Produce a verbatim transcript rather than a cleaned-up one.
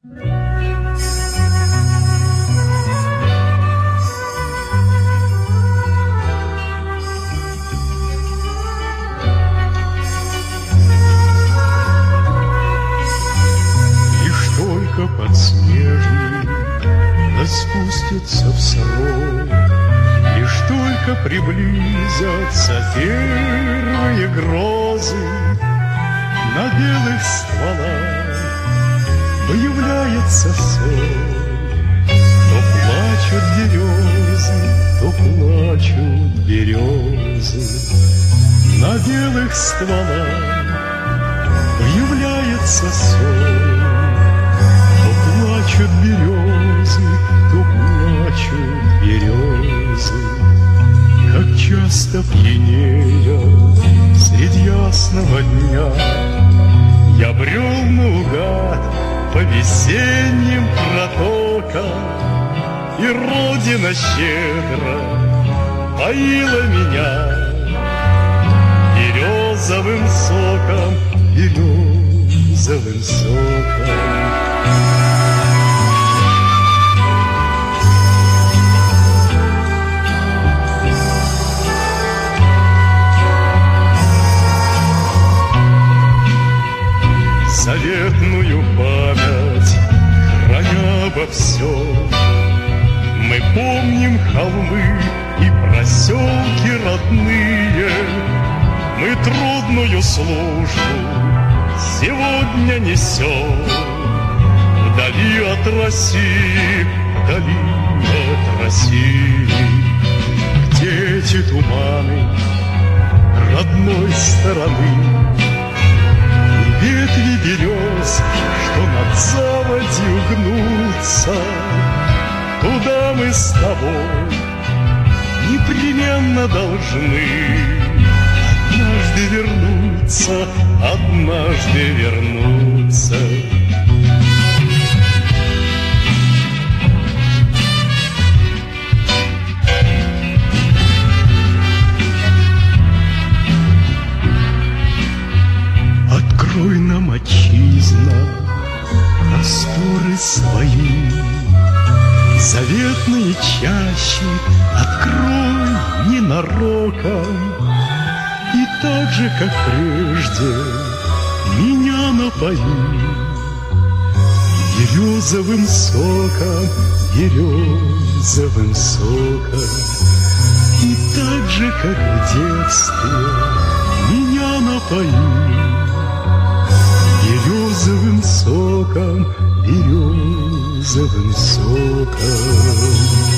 Подснежник распустится в срок, лишь только приблизятся первые грозы. На белых стволах появляется соль. То плачут березы, то плачут березы. На белых стволах появляется соль. Плачут березы, то плачут березы. Как часто пьянея средь ясного дня я брел наугад по весенним протокам, и Родина щедро поила меня березовым соком, березовым соком. Заветную память храня обо всем, мы помним холмы и проселки родные. Мы трудную службу сегодня несем вдали от России, вдали от России. Где эти туманы родной стороны? Ветви берез, что над заводью гнутся, туда мы с тобой непременно должны однажды вернуться, однажды вернуться. Открой нам, отчизна, просторы свои, заветные чащи открой ненароком. И так же, как прежде, меня напои березовым соком, березовым соком. И так же, как в детстве, меня напои березовым соком, березовым соком.